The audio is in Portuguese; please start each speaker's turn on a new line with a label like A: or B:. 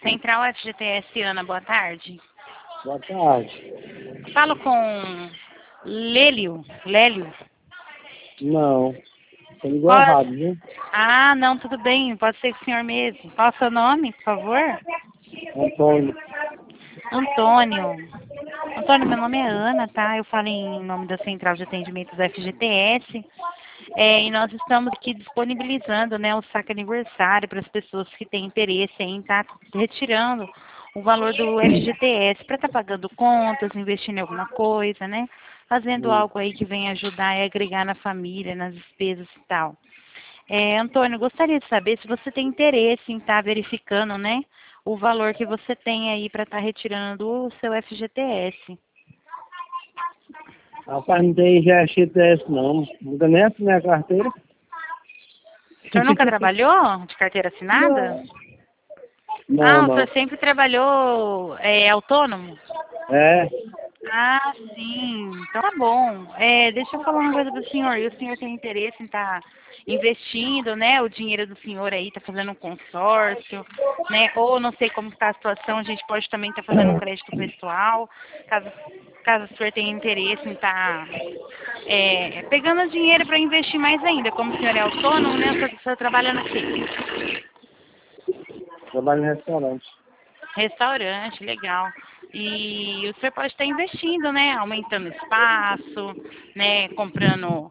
A: Central FGTS, Ana, boa tarde.
B: Boa tarde.
A: Falo com Lélio.
B: Não, você ligou
A: Qual-
B: errado, viu?
A: Ah, não, tudo bem, pode ser o senhor mesmo. Qual é o seu nome, por favor?
B: Antônio.
A: Antônio. Antônio, meu nome é Ana, tá? Eu falo em nome da Central de Atendimento da FGTS. E nós estamos aqui disponibilizando, né, o saque aniversário para as pessoas que têm interesse em estar retirando o valor do FGTS para estar pagando contas, investindo em alguma coisa, né? Fazendo algo aí que venha ajudar e agregar na família, nas despesas e tal. Antônio, gostaria de saber se você tem interesse em estar verificando, né, o valor que você tem aí para estar retirando o seu FGTS.
B: Rapaz, não tem GSTS não. Nunca nem assinei a carteira.
A: O senhor nunca trabalhou de carteira assinada?
B: Não,
A: Ah, o
B: não.
A: senhor sempre trabalhou autônomo?
B: É,
A: Ah, sim. Então tá bom. Deixa eu falar uma coisa pro senhor. E o senhor tem interesse em estar investindo, né? O dinheiro do senhor aí, tá fazendo um consórcio, né? Ou não sei como está a situação, a gente pode também estar fazendo um crédito pessoal, caso o senhor tenha interesse em estar pegando dinheiro para investir mais ainda. Como o senhor é autônomo, né? O senhor trabalha no quê?
B: trabalho em restaurante.
A: Restaurante, legal. E o senhor pode estar investindo, né? Aumentando espaço, né? Comprando